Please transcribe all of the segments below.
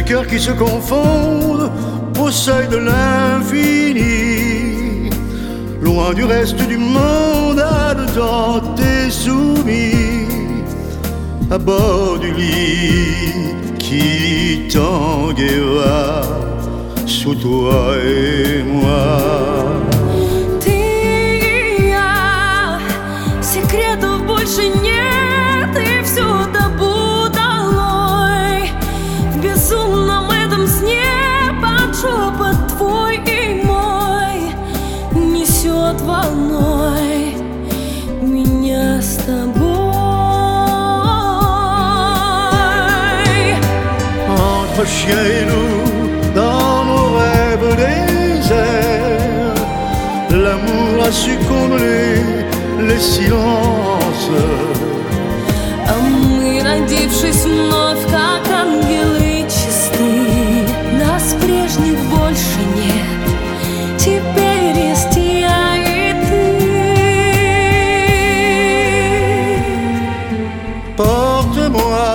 Deux cœurs qui se confondent au seuil de l'infini, loin du reste du monde, à de temps t'es soumis, à bord du lit qui tanguera sous toi et moi. Ты и я, секретов больше нет, и все табу долой. В безумном этом сне под шепот твой и мой несет волной меня с тобой. Entre chien et loup, dans nos rêves déserts, l'amour a su combler les silences. А мы, родившись вновь, как ангелы чисты, нас прежних больше нет, теперь есть я и ты. Porte-moi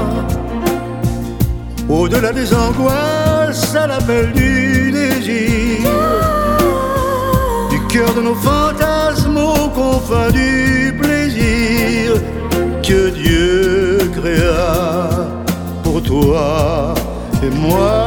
au-delà des angoisses, à l'appel du désir, du cœur de nos fantasmes aux confins du plaisir que Dieu créa pour toi et moi.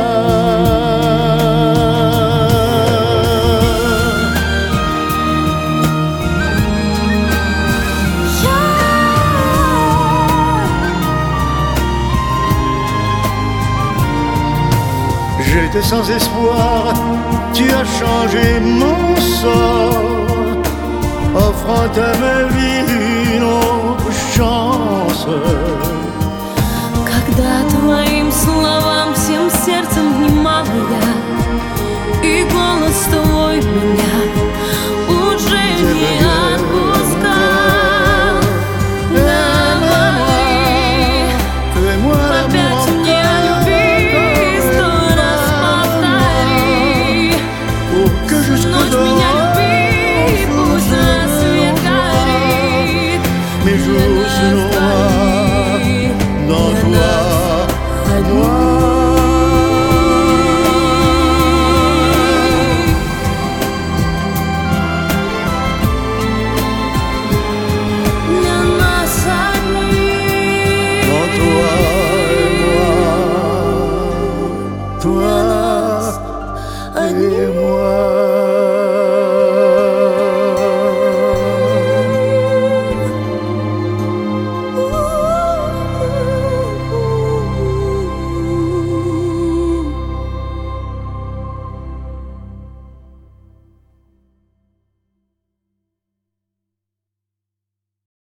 J'étais sans espoir, tu as changé mon sort, offrant à ma vie une autre chance. Когда твоим словам всем сердцем внимала я,